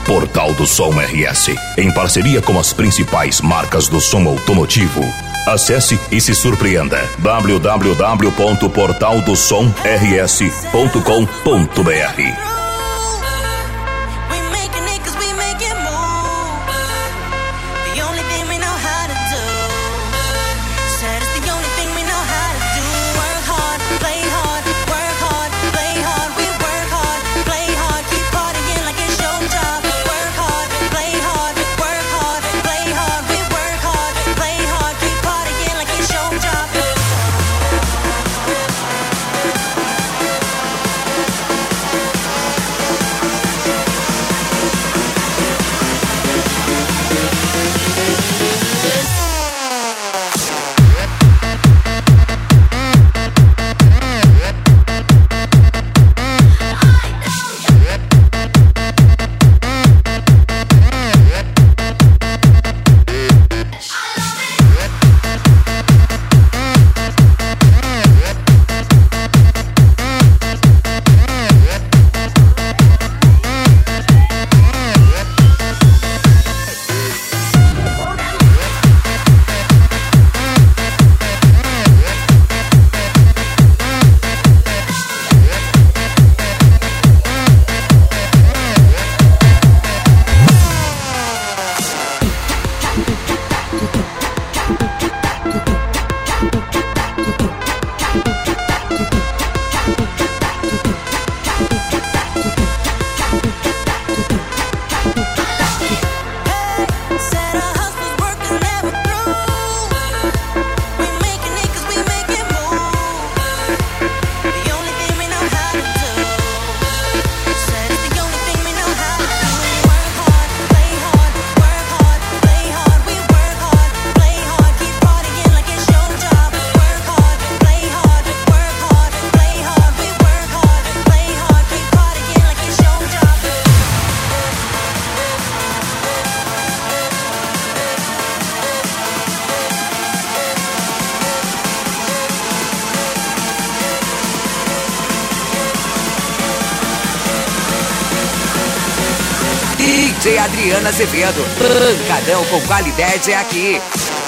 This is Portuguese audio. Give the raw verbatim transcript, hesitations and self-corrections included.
Portal do Som R S, em parceria com as principais marcas do som automotivo. Acesse e se surpreenda. w w w ponto portal do som r s ponto com ponto b r. D J Adriana Azevedo, pancadão com qualidade é aqui.